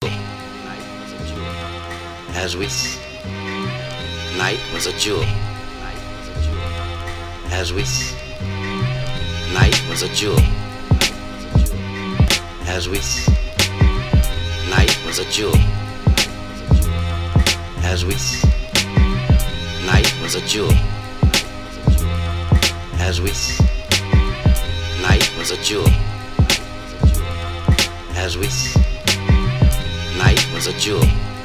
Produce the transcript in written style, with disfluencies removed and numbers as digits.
jewel. As we night was a jewel. As we night was a jewel. As we night was a jewel. As we night was a jewel. As we night was a jewel. As we night was a jewel.